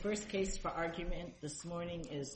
First case for argument this morning is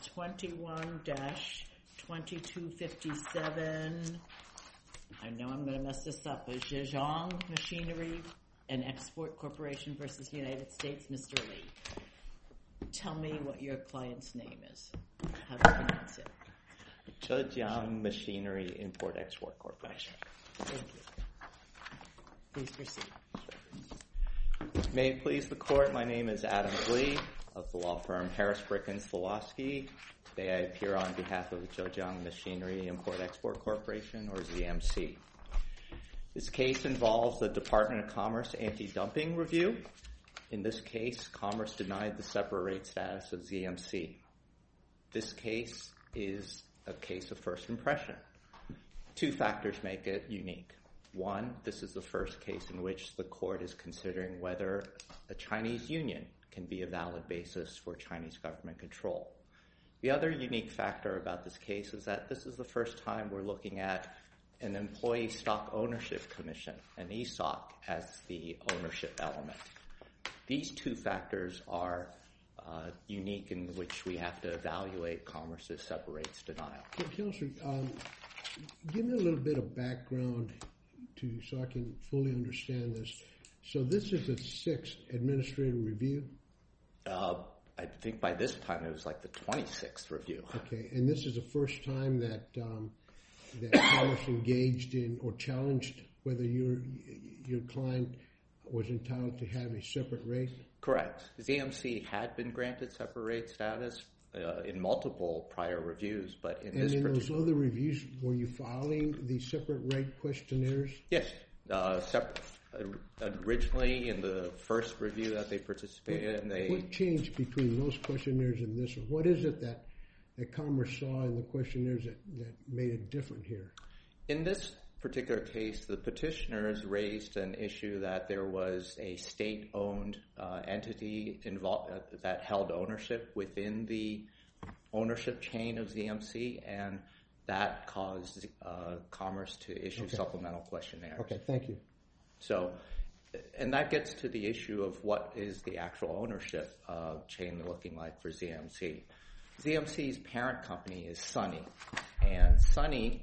21-2257. I know I'm going to mess this up. Zhejiang Machinery and Export Corporation versus United States. Mr. Lee, tell me what your client's name is. How to pronounce it? Zhejiang Machinery Import-Export Corporation. Thank you. Please proceed. May it please the Court, my name is Adam Lee of the law firm Harris Brick and Slawski. Today I appear on behalf of Zhejiang Machinery Import-Export Corporation, or ZMC. This case involves the Department of Commerce anti-dumping review. In this case, Commerce denied the separate rate status of ZMC. This case is a case of first impression. Two factors make it unique. One, this is the first case in which the court is considering whether a Chinese union can be a valid basis for Chinese government control. The other unique factor about this case is that this is the first time we're looking at an Employee Stock Ownership Commission, an ESOC, as the ownership element. These two factors are unique in which we have to evaluate Commerce's separate rates denial. Counselor, give me a little bit of background so I can fully understand this. So this is the sixth administrative review? I think by this time it was like the 26th review. Okay, and this is the first time that Commerce engaged in or challenged whether your client was entitled to have a separate rate? Correct. ZMC had been granted separate rate status in multiple prior reviews, but in this particular... And in those other reviews, were you filing the separate rate questionnaires? Yes. Originally, in the first review that they participated in, What changed between those questionnaires and this one? What is it that Commerce saw in the questionnaires that made it different here? In this particular case, the petitioners raised an issue that there was a state-owned entity involved that held ownership within the ownership chain of ZMC, and that caused Commerce to issue supplemental questionnaires. Okay, thank you. So, and that gets to the issue of what is the actual ownership chain looking like for ZMC. ZMC's parent company is Sunny, and Sunny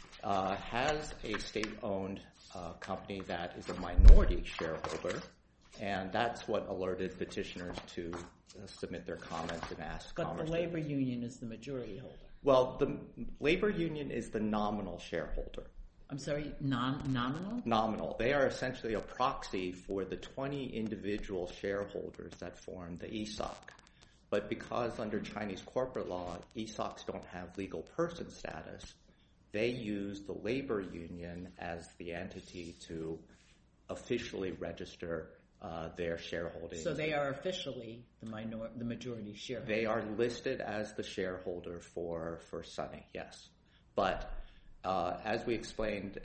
has a state-owned company that is a minority shareholder, and that's what alerted petitioners to submit their comments and ask Commerce. But the labor union is the majority holder. Well, the labor union is the nominal shareholder. I'm sorry, nominal? Nominal. They are essentially a proxy for the 20 individual shareholders that form the ESOC. But because under Chinese corporate law, ESOCs don't have legal person status, they use the labor union as the entity to officially register their shareholding. So they are officially the majority shareholder. They are listed as the shareholder for Sunny, yes. But as we explained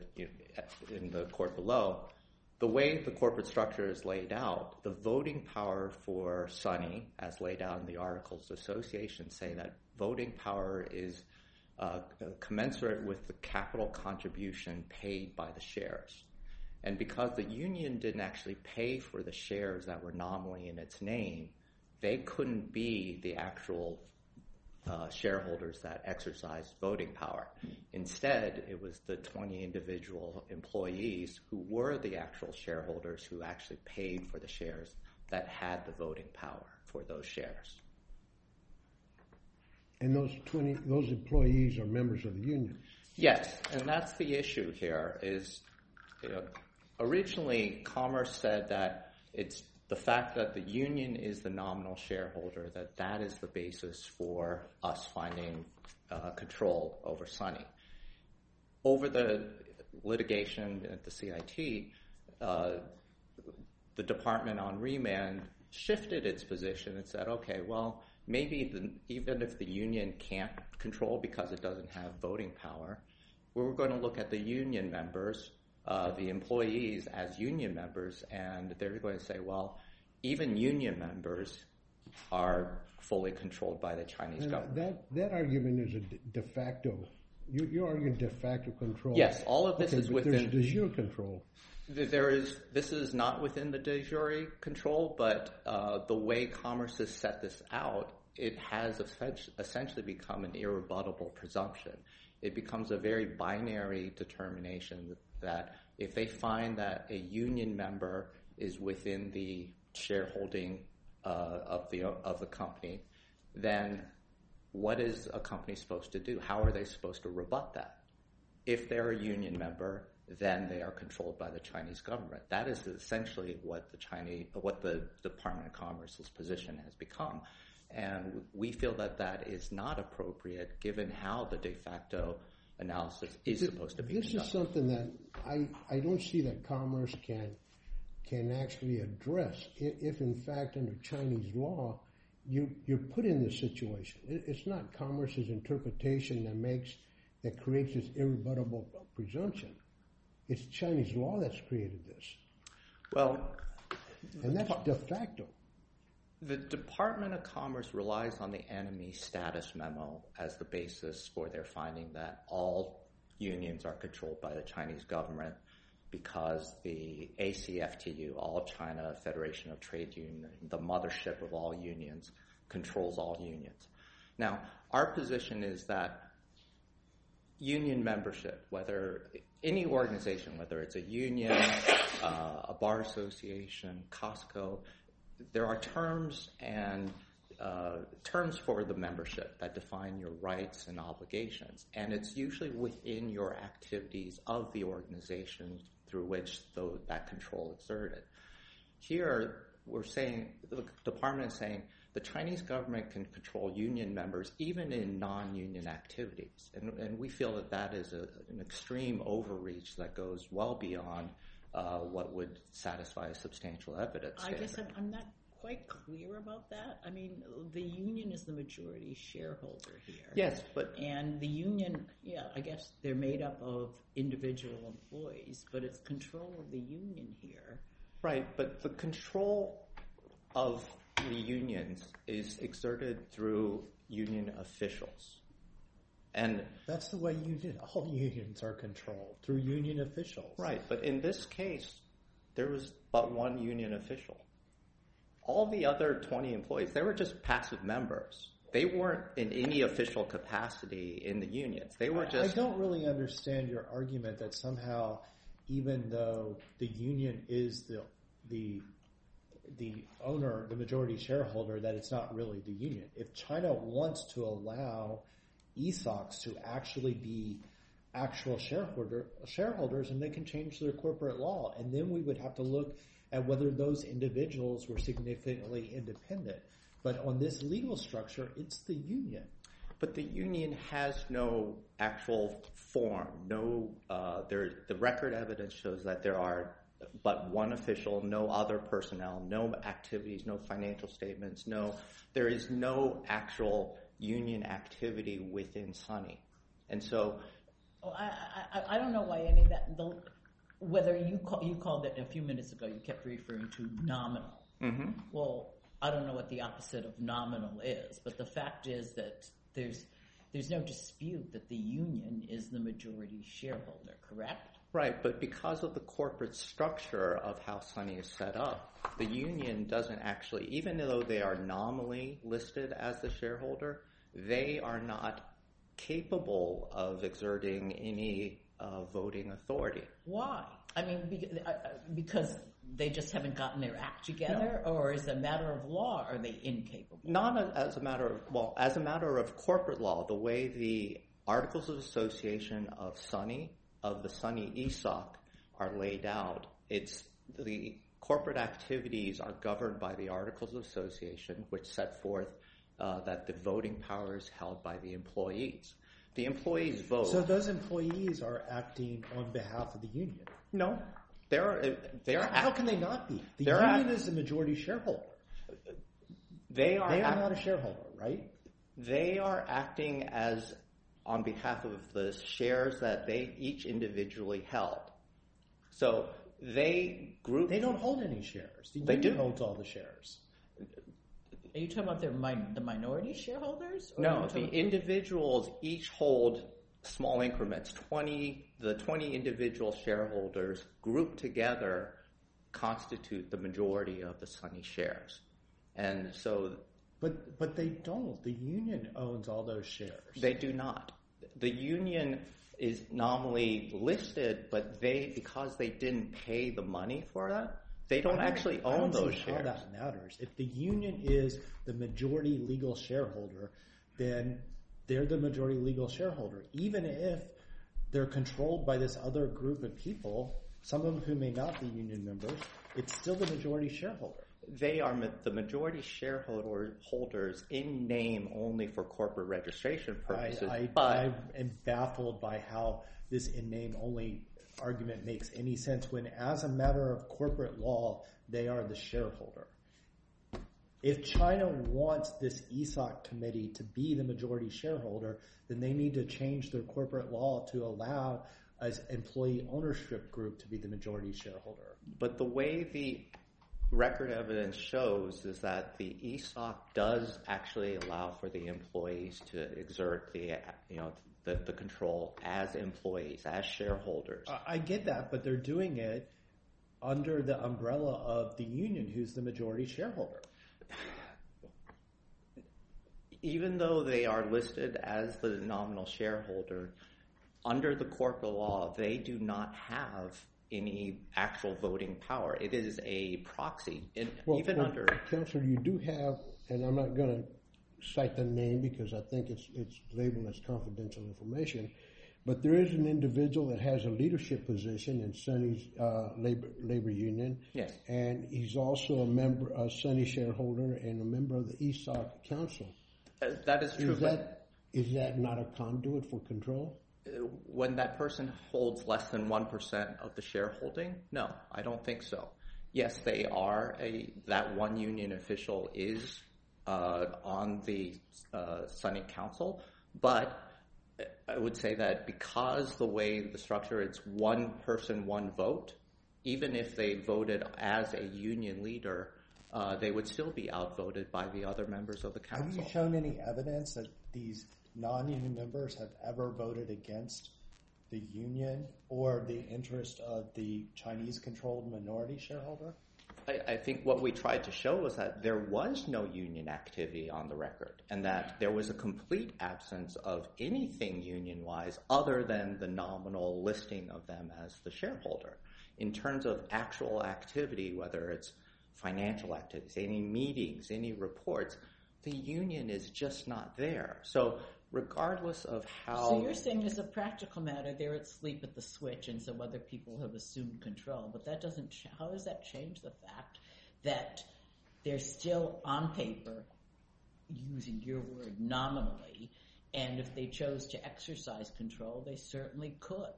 in the court below, the way the corporate structure is laid out, the voting power for Sunny, as laid out in the Articles of Association, say that voting power is commensurate with the capital contribution paid by the shares. And because the union didn't actually pay for the shares that were nominally in its name, they couldn't be the actual shareholders that exercised voting power. Instead, it was the 20 individual employees who were the actual shareholders who actually paid for the shares that had the voting power for those shares. And those employees are members of the union? Yes, and that's the issue here is, originally Commerce said that it's the fact that the union is the nominal shareholder, that is the basis for us finding control over Sunny. Over the litigation at the CIT, the department on remand shifted its position and said, okay, well, maybe even if the union can't control because it doesn't have voting power, we're going to look at the union members, the employees as union members, and they're going to say, well, even union members are fully controlled by the Chinese government. That argument is a de facto. You're arguing de facto control. Yes, all of this is within... There's zero control. This is not within the de jure control, but the way Commerce has set this out, it has essentially become an irrebuttable presumption. It becomes a very binary determination that if they find that a union member is within the shareholding of the company, then what is a company supposed to do? How are they supposed to rebut that? If they're a union member, then they are controlled by the Chinese government. That is essentially what the Department of Commerce's position has become. And we feel that that is not appropriate given how the de facto analysis is supposed to be conducted. This is something that I don't see that Commerce can actually address. If in fact under Chinese law, you're put in this situation. It's not Commerce's interpretation that creates this irrebuttable presumption. It's Chinese law that's created this. Well, and that's de facto. The Department of Commerce relies on the enemy status memo as the basis for their finding that all unions are controlled by the Chinese government because the ACFTU, All China Federation of Trade Unions, the mothership of all unions, controls all unions. Now, our position is that union membership, whether any organization, whether it's a union, a bar association, Costco, there are terms and terms for the membership that define your rights and obligations, and it's usually within your activities of the organization through which that control is exerted. Here, we're saying, the department is saying, the Chinese government can control union members even in non-union activities, and we feel that that is an extreme overreach that goes well beyond what would satisfy a substantial evidence standard. I guess I'm not quite clear about that. I mean, the union is the majority shareholder here. Yes, and the union, I guess they're made up of individual employees, but it's control of the union here. Right, but the control of the unions is exerted through union officials. And that's the way all unions are controlled, through union officials. Right, but in this case, there was but one union official. All the other 20 employees, they were just passive members. They weren't in any official capacity in the unions. They were just... I don't really understand your argument that somehow, even though the union is the owner, the majority shareholder, that it's not really the union. If China wants to allow ESOCs to actually be actual shareholders, and they can change their corporate law, and then we would have to look at whether those individuals were significantly independent. But on this legal structure, it's the union. But the union has no actual form. The record evidence shows that there are but one official, no other personnel, no activities, no financial statements, there is no actual union activity within Sunny. And so... I don't know why any of that, whether you called it a few minutes ago, you kept referring to nominal. Mm-hmm. Well, I don't know what the opposite of nominal is, but the fact is that there's no dispute that the union is the majority shareholder, correct? Right, but because of the corporate structure of how Sunny is set up, the union doesn't actually, even though they are nominally listed as the shareholder, they are not capable of exerting any voting authority. Why? I mean, because they just haven't gotten their act together, or as a matter of law, are they incapable? Not as a matter of, as a matter of corporate law, the way the Articles of Association of the Sunny ESOC are laid out, it's the corporate activities are governed by the Articles of Association, which set forth that the voting power is held by the employees. The employees vote. So those employees are acting on behalf of the union? No. How can they not be? The union is the majority shareholder. They are not a shareholder, right? They are acting as on behalf of the shares that they each individually held. So they don't hold any shares. The union union holds all the shares. Are you talking about the minority shareholders? No, the individuals each hold small increments. The 20 individual shareholders grouped together constitute the majority of the Sunny shares. And so... But they don't. The union owns all those shares. They do not. The union is nominally listed, but because they didn't pay the money for that, they don't actually own those shares. How that matters. If the union is the majority legal shareholder, then they're the majority legal shareholder. Even if they're controlled by this other group of people, some of them who may not be union members, it's still the majority shareholder. They are the majority shareholders in name only for corporate registration purposes. I am baffled by how this in name only argument makes any sense when, as a matter of corporate law, they are the shareholder. If China wants this ESOC committee to be the majority shareholder, then they need to change their corporate law to allow an employee ownership group to be the majority shareholder. But the way the record evidence shows is that the ESOC does actually allow for the employees to exert the control as employees, as shareholders. I get that, but they're doing it under the umbrella of the union, who's the majority shareholder. Even though they are listed as the nominal shareholder, under the corporate law, they do not have any actual voting power. It is a proxy. Counselor, you do have, and I'm not going to cite the name because I think it's labeled as confidential information, but there is an individual that has a leadership position in Sunny's labor union. Yes. And he's also a Sunny shareholder and a member of the ESOC council. That is true. Is that not a conduit for control? When that person holds less than 1% of the shareholding? No, I don't think so. Yes, they are that one union official is on the Sunny Council, but I would say that because the way the structure, it's one person, one vote, even if they voted as a union leader, they would still be outvoted by the other members of the council. Have you shown any evidence that these non-union members have ever voted against the union or the interest of the Chinese-controlled minority shareholder? I think what we tried to show was that there was no union activity on the record and that there was a complete absence of anything union-wise other than the nominal listing of them as the shareholder. In terms of actual activity, whether it's financial activities, any meetings, any reports, the union is just not there. So regardless of how... So you're saying as a practical matter, they're asleep at the switch, and so other people have assumed control. But that doesn't... How does that change the fact that they're still on paper, using your word, nominally, and if they chose to exercise control, they certainly could.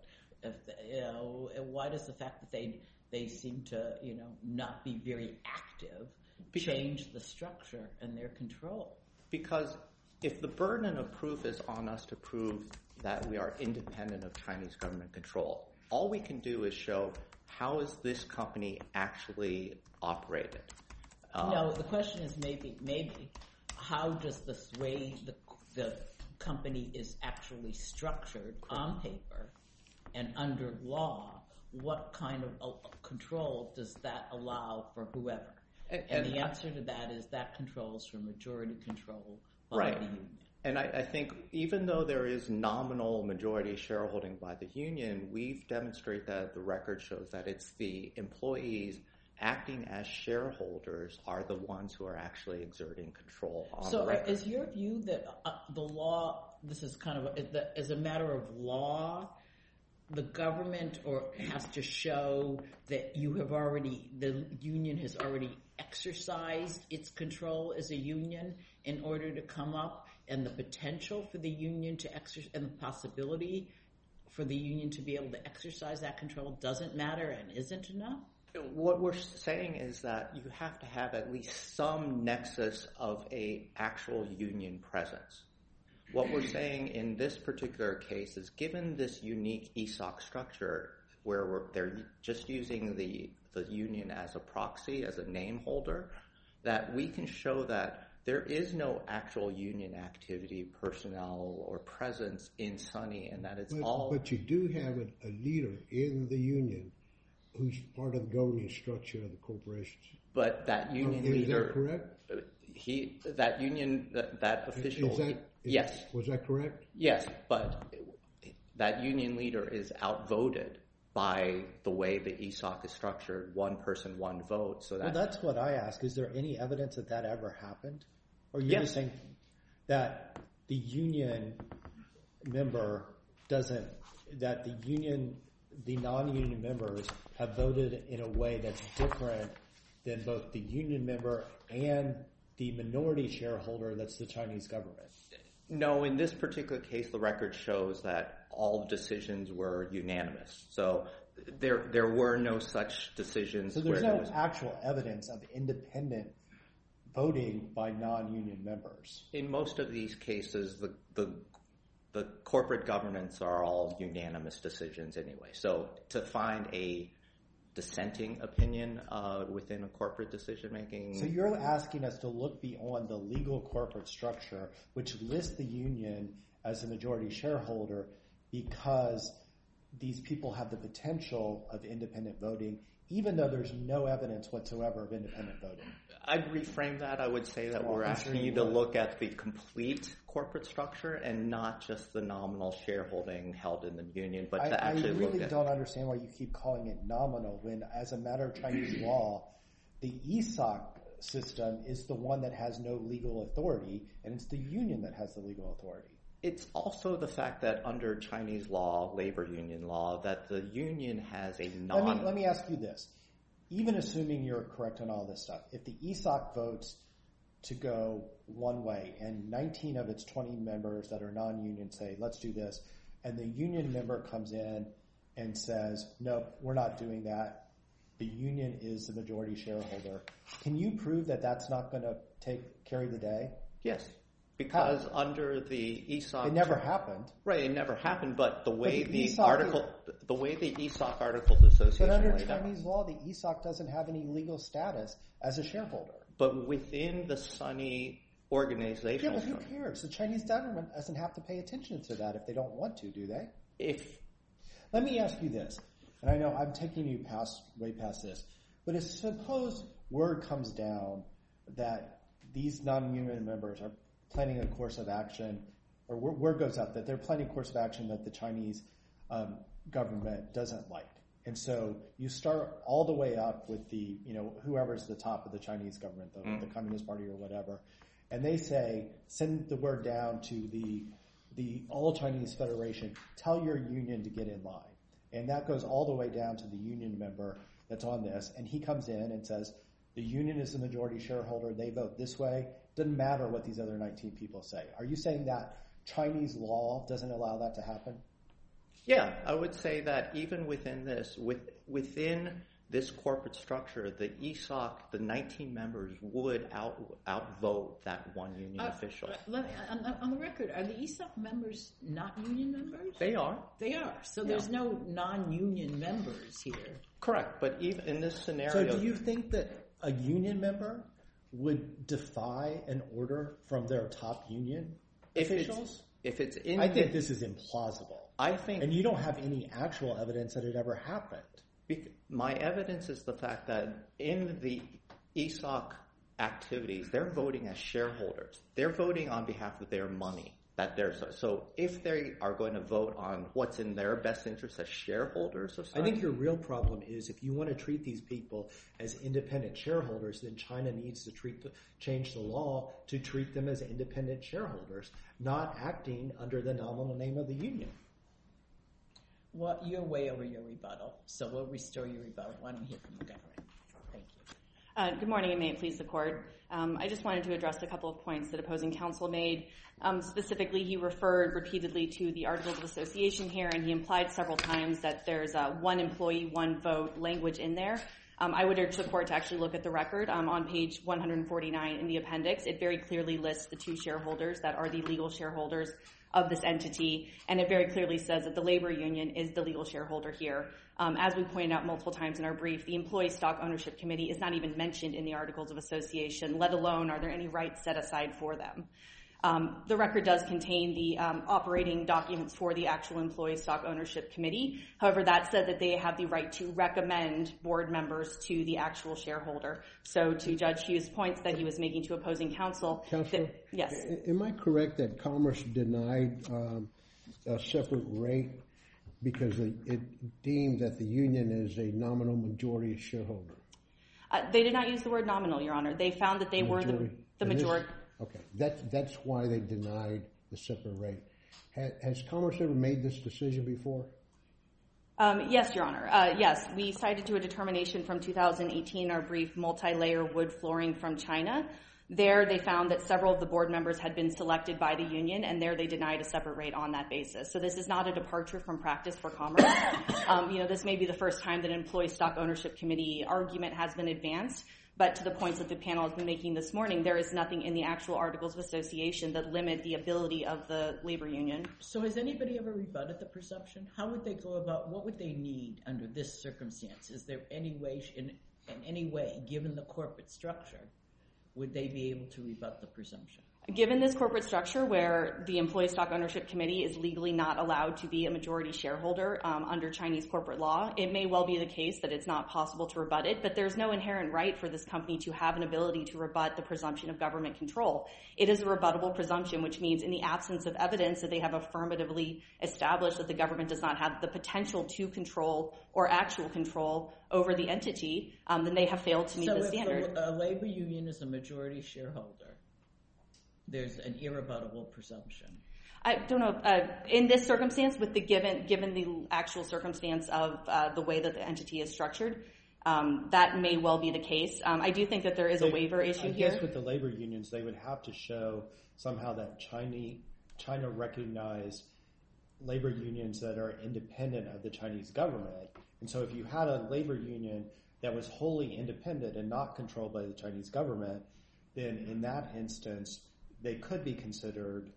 Why does the fact that they seem to, not be very active change the structure and their control? Because if the burden of proof is on us to prove that we are independent of Chinese government control, all we can do is show how is this company actually operated. No, the question is maybe how does the way the company is actually structured on paper and under law, what kind of control does that allow for whoever? And the answer to that is that controls for majority control by the union. And I think even though there is nominal majority shareholding by the union, we've demonstrated that the record shows that it's the employees acting as shareholders are the ones who are actually exerting control on the record. So is your view that the law, this is kind of, as a matter of law, the government has to show that the union has already exercised its control as a union in order to come up, and the potential for the union to exercise, and the possibility for the union to be able to exercise that control doesn't matter and isn't enough? What we're saying is that you have to have at least some nexus of a actual union presence. What we're saying in this particular case is given this unique ESOC structure where they're just using the union as a proxy, as a name holder, that we can show that There is no actual union activity, personnel, or presence in Sunny, and that it's all... But you do have a leader in the union who's part of the governing structure of the corporations. But that union leader... Is that correct? That official... Yes. Was that correct? Yes, but that union leader is outvoted by the way the ESOC is structured, one person, one vote. So well, that's what I ask. Is there any evidence that that ever happened? Or you're just saying that the union member doesn't, that the non-union members have voted in a way that's different than both the union member and the minority shareholder that's the Chinese government? No, in this particular case, the record shows that all decisions were unanimous. So there were no such decisions. So there's no actual evidence of independent voting by non-union members. In most of these cases, the corporate governance are all unanimous decisions anyway. So to find a dissenting opinion within a corporate decision-making... So you're asking us to look beyond the legal corporate structure, which lists the union as a majority shareholder, because these people have the potential of independent voting, even though there's no evidence whatsoever of independent voting. I'd reframe that. I would say that we're asking you to look at the complete corporate structure and not just the nominal shareholding held in the union, but to actually look at... I really don't understand why you keep calling it nominal when, as a matter of Chinese law, the ESOC system is the one that has no legal authority, and it's the union that has the legal authority. It's also the fact that under Chinese law, labor union law, that the union has a Let me ask you this. Even assuming you're correct on all this stuff, if the ESOC votes to go one way and 19 of its 20 members that are non-union say, let's do this, and the union member comes in and says, no, we're not doing that, the union is the majority shareholder, can you prove that that's not going to carry the day? Yes. Because under the ESOC... It never happened. Right, it never happened, but the way the ESOC Articles Association... But under Chinese law, the ESOC doesn't have any legal status as a shareholder. But within the Sunny organization... Yeah, but who cares? The Chinese government doesn't have to pay attention to that if they don't want to, do they? Let me ask you this, and I know I'm taking you way past this, but if suppose word comes down that these non-union members are planning a course of action, or word goes out that they're planning a course of action that the Chinese government doesn't like. And so you start all the way up with the, whoever's the top of the Chinese government, the Communist Party or whatever, and they say, send the word down to the All Chinese Federation, tell your union to get in line. And that goes all the way down to the union member that's on this, and he comes in and says, the union is the majority shareholder, they vote this way, doesn't matter what these other 19 people say. Are you saying that Chinese law doesn't allow that to happen? Yeah, I would say that even within this corporate structure, the ESOC, the 19 members would outvote that one union official. On the record, are the ESOC members not union members? They are. They are. So there's no non-union members here. Correct, but even in this scenario... So do you think that a union member would defy an order from their top union officials? I think this is implausible. And you don't have any actual evidence that it ever happened. My evidence is the fact that in the ESOC activities, they're voting as shareholders. They're voting on behalf of their money. So if they are going to vote on what's in their best interest as shareholders of Sunny, I think your real problem is if you want to treat these people as independent shareholders, then China needs to change the law to treat them as independent shareholders, not acting under the nominal name of the union. Well, you're way over your rebuttal, so we'll restore your rebuttal. Why don't we hear from the government? Thank you. Good morning, and may it please the court. I just wanted to address a couple of points that opposing counsel made. Specifically, he referred repeatedly to the Articles of Association here, and he implied several times that there's one employee, one vote language in there. I would urge the court to actually look at the record. On page 149 in the appendix, it very clearly lists the two shareholders that are the legal shareholders of this entity, and it very clearly says that the labor union is the legal shareholder here. As we pointed out multiple times in our brief, the Employee Stock Ownership Committee is not even mentioned in the Articles of Association, let alone are there any rights set aside for them. The record does contain the operating documents for the actual Employee Stock Ownership Committee. However, that said that they have the right to recommend board members to the actual shareholder. So to Judge Hughes' points that he was making to opposing counsel. Counselor, yes. Am I correct that Commerce denied a separate rate because it deemed that the union is a nominal majority shareholder? They did not use the word nominal, Your Honor. They found that they were the majority. Okay, that's why they denied the separate rate. Has Commerce ever made this decision before? Yes, Your Honor. Yes, we cited to a determination from 2018 our brief multi-layer wood flooring from China. There they found that several of the board members had been selected by the union, and there they denied a separate rate on that basis. So this is not a departure from practice for Commerce. This may be the first time that an Employee Stock Ownership Committee argument has been advanced, but to the points that the panel has been making this morning, there is nothing in the actual Articles of Association that limit the ability of the labor union. So has anybody ever rebutted the presumption? How would they go about, what would they need under this circumstance? Is there any way, in any way, given the corporate structure, would they be able to rebut the presumption? Given this corporate structure where the Employee Stock Ownership Committee is legally not allowed to be a majority shareholder under Chinese corporate law, it may well be the case that it's not possible to rebut it, but there's no inherent right for this company to have an ability to rebut the presumption of government control. It is a rebuttable presumption, which means in the absence of evidence that they have affirmatively established that the government does not have the potential to control or actual control over the entity, then they have failed to meet the standard. So if a labor union is a majority shareholder, there's an irrebuttable presumption. I don't know. In this circumstance, with the given the actual circumstance of the way that the entity is structured, that may well be the case. I do think that there is a waiver issue here. I guess with the labor unions, they would have to show somehow that China recognized labor unions that are independent of the Chinese government. And so if you had a labor union that was wholly independent and not controlled by the Chinese government, then in that instance, they could be considered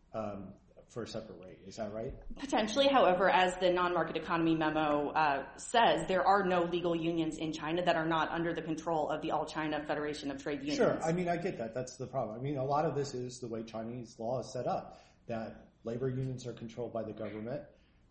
for a separate rate. Is that right? Potentially. However, as the non-market economy memo says, there are no legal unions in China that are not under the control of the All China Federation of Trade Unions. Sure. I mean, I get that. That's the problem. I mean, a lot of this is the way Chinese law is set up, that labor unions are controlled by the government,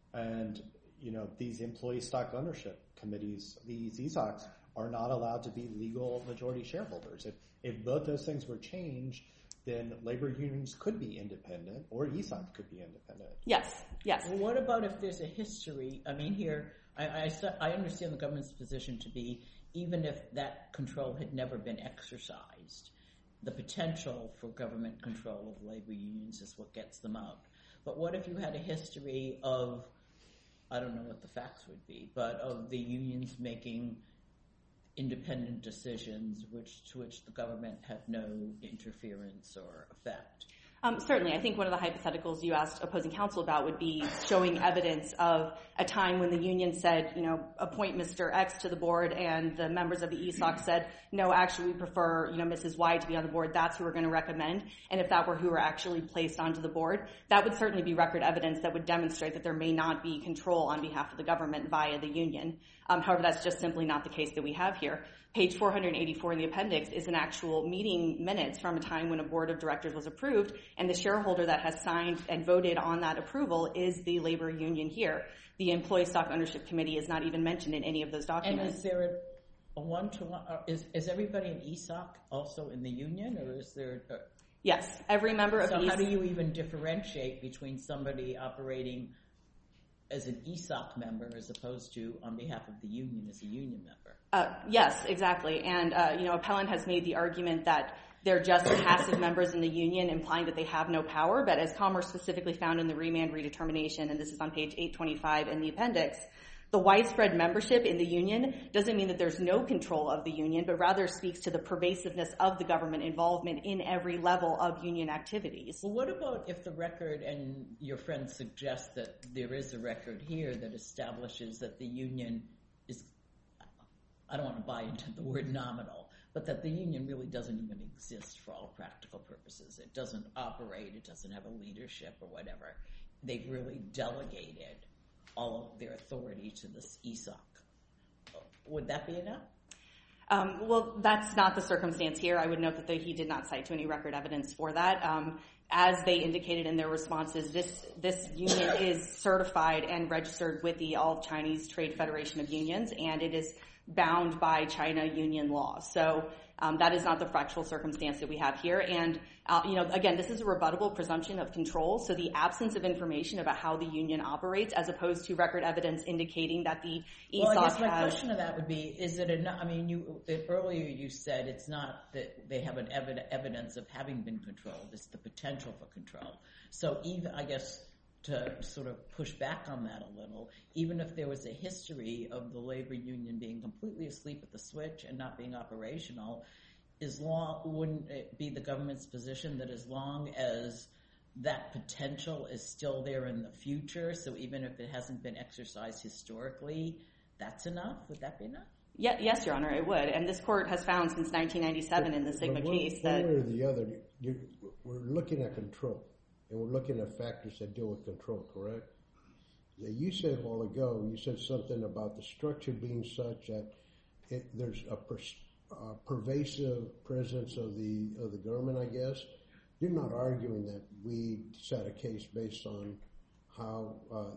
and these employee stock ownership committees, these ESOCs, are not allowed to be legal majority shareholders. If both those things were changed, then labor unions could be independent, or ESOP could be independent. Yes. Well, what about if there's a history? I mean, here, I understand the government's position to be, even if that control had never been exercised, the potential for government control of labor unions is what gets them out. But what if you had a history of, I don't know what the facts would be, but of the unions making independent decisions to which the government had no interference or effect? Certainly. I think one of the hypotheticals you asked opposing counsel about would be showing evidence of a time when the union said, appoint Mr. X to the board, and the members of the ESOC said, no, actually we prefer, Mrs. Y to be on the board. That's who we're going to recommend. And if that were who were actually placed onto the board, that would certainly be record evidence that would demonstrate that there may not be control on behalf of the government via the union. However, that's just simply not the case that we have here. Page 484 in the appendix is an actual meeting minutes from a time when a board of directors was approved, and the shareholder that has signed and voted on that approval is the labor union here. The Employee Stock Ownership Committee is not even mentioned in any of those documents. And is there a one-to-one? Is everybody in ESOC also in the union, or is there? Yes, every member of the ESOC. So how do you even differentiate between somebody operating as an ESOC member as opposed to on behalf of the union as a union member? Yes, exactly. And, appellant has made the argument that they're just passive members in the union, implying that they have no power. But as Commerce specifically found in the remand redetermination, and this is on page 825 in the appendix, the widespread membership in the union doesn't mean that there's no control of the union, but rather speaks to the pervasiveness of the government involvement in every level of union activities. Well, what about if the record, and your friend suggests that there is a record here that establishes that the union is, I don't want to buy into the word nominal, but that the union really doesn't even exist for all practical purposes. It doesn't operate, it doesn't have a leadership or whatever. They've really delegated all of their authority to this ESOC. Would that be enough? Well, that's not the circumstance here. I would note that he did not cite to any record evidence for that. As they indicated in their responses, this union is certified and registered with the All Chinese Trade Federation of Unions, and it is bound by China union law. So that is not the factual circumstance that we have here. And, again, this is a rebuttable presumption of control. So the absence of information about how the union operates as opposed to record evidence indicating that the ESOC Well, I guess my question to that would be, is it enough? I mean, earlier you said it's not that they have an evidence of having been controlled. It's the potential for control. So even, I guess, to sort of push back on that a little, even if there was a history of the labor union being completely asleep at the switch and not being operational, wouldn't it be the government's position that as long as that potential is still there in the future, so even if it hasn't been exercised historically, that's enough? Would that be enough? Yes, Your Honor, it would. And this court has found since 1997 in the Sigma case that... One way or the other, we're looking at control. And we're looking at factors that deal with control, correct? You said a while ago, you said something about the structure being such that there's a pervasive presence of the government, I guess. You're not arguing that we set a case based on how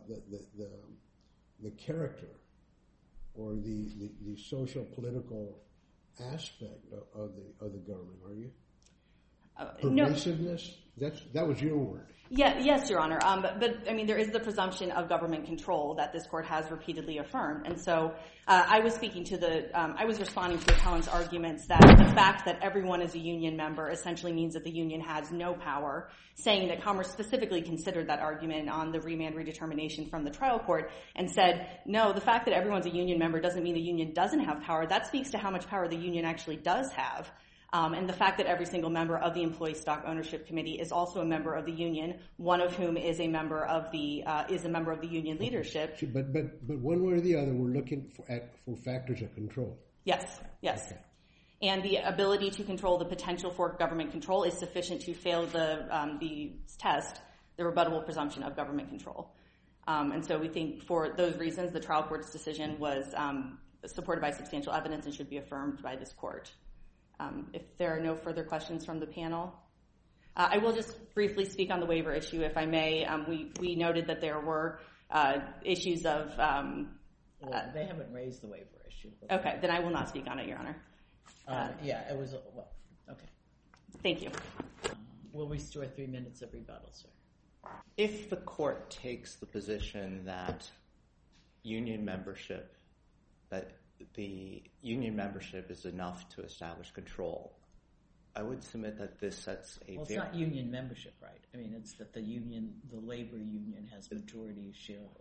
the character or the social political aspect of the government, are you? Pervasiveness? No. That was your word. Yes, Your Honor. But I mean, there is the presumption of government control that this court has repeatedly affirmed. And so I was speaking to I was responding to appellant's arguments that the fact that everyone is a union member essentially means that the union has no power, saying that Commerce specifically considered that argument on the remand redetermination from the trial court and said, no, the fact that everyone's a union member doesn't mean the union doesn't have power. That speaks to how much power the union actually does have. And the fact that every single member of the Employee Stock Ownership Committee is also a member of the union, one of whom is a member of the union leadership. But one way or the other, we're looking for factors of control. Yes. Okay. And the ability to control the potential for government control is sufficient to fail the test, the rebuttable presumption of government control. And so we think for those reasons, the trial court's decision was supported by substantial evidence and should be affirmed by this court. If there are no further questions from the panel, I will just briefly speak on the waiver issue, if I may. We noted that there were issues of... they haven't raised the waiver issue. Okay, then I will not speak on it, Your Honor. It was... okay. Thank you. We'll restore 3 minutes of rebuttal, sir. If the court takes the position that union membership, the union membership is enough to establish control, I would submit that this sets a... Well, it's not union membership, right? I mean, it's that the labor union has majority shareholder.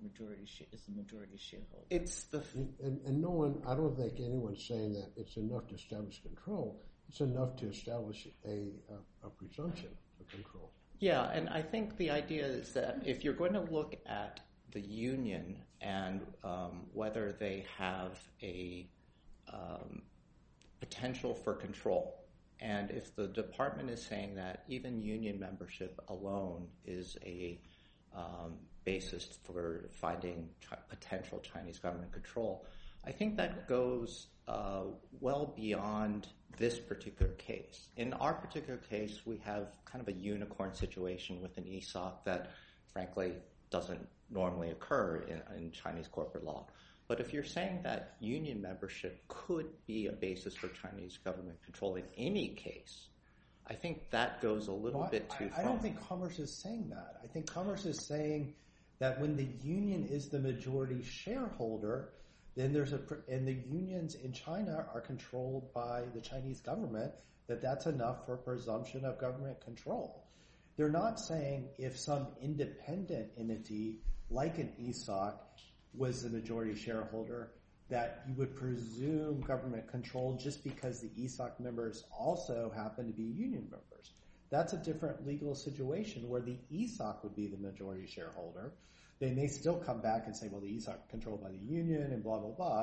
It's the... And no one, I don't think anyone's saying that it's enough to establish control. It's enough to establish a presumption of control. Yeah, and I think the idea is that if you're going to look at the union and whether they have a potential for control, and if the department is saying that even union membership alone is a basis for finding potential Chinese government control, I think that goes well beyond this particular case. In our particular case, we have kind of a unicorn situation with an ESOC that, frankly, doesn't normally occur in Chinese corporate law. But if you're saying that union membership could be a basis for Chinese government control in any case, I think that goes a little bit too far. I don't think Commerce is saying that. I think Commerce is saying that when the union is the majority shareholder, then and the unions in China are controlled by the Chinese government, that's enough for presumption of government control. They're not saying if some independent entity like an ESOC was the majority shareholder that you would presume government control just because the ESOC members also happen to be union members. That's a different legal situation where the ESOC would be the majority shareholder. They may still come back and say, well, the ESOC controlled by the union and blah, blah, blah.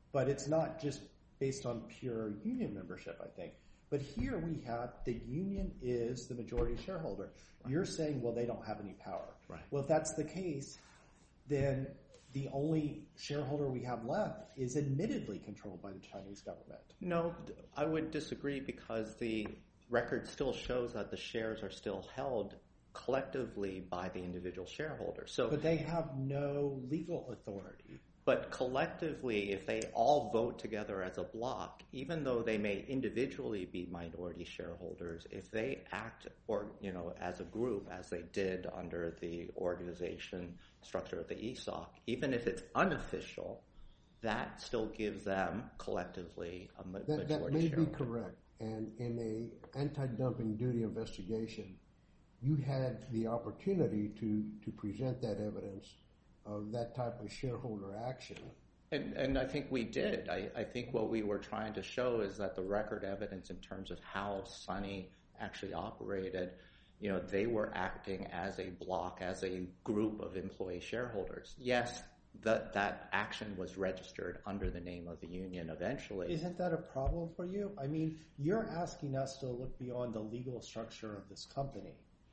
But it's not just based on pure union membership, I think. But here we have the union is the majority shareholder. You're saying, well, they don't have any power. Right. Well, if that's the case, then the only shareholder we have left is admittedly controlled by the Chinese government. No, I would disagree because the record still shows that the shares are still held collectively by the individual shareholders. But they have no legal authority. But collectively, if they all vote together as a block, even though they may individually be minority shareholders, if they act as a group, as they did under the organization structure of the ESOC, even if it's unofficial, that still gives them collectively a majority That may shareholder. be correct. And in a anti-dumping duty investigation, you had the opportunity to present that evidence of that type of shareholder action. And I think we did. I think what we were trying to show is that the record evidence in terms of how Sunny actually operated, they were acting as a block, as a group of employee shareholders. Yes, that action was registered under the name of the union eventually. Isn't that a problem for you? I mean, you're asking us to look beyond the legal structure of this company.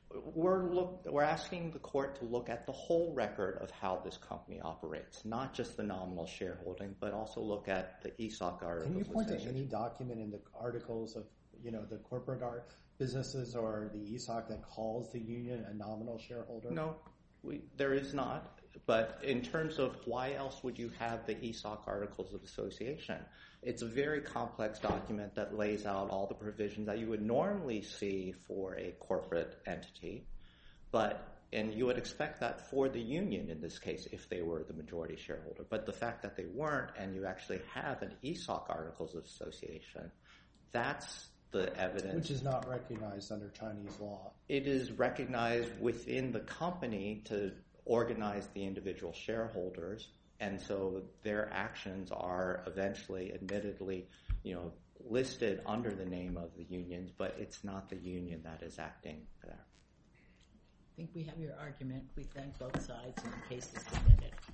We're asking the court to look at the whole record of how this company operates, not just the nominal shareholding, but also look at the ESOC articles. Can you point to any document in the articles of, the corporate businesses or the ESOC that calls the union a nominal shareholder? No, there is not. But in terms of why else would you have the ESOC Articles of Association? It's a very complex document that lays out all the provisions that you would normally see for a corporate entity. And you would expect that for the union in this case if they were the majority shareholder. But the fact that they weren't and you actually have an ESOC Articles of Association, that's the evidence. Which is not recognized under Chinese law. It is recognized within the company to organize the individual shareholders, and so their actions are eventually, admittedly, listed under the name of the unions, but it's not the union that is acting there. I think we have your argument. We thank both sides and the case is submitted.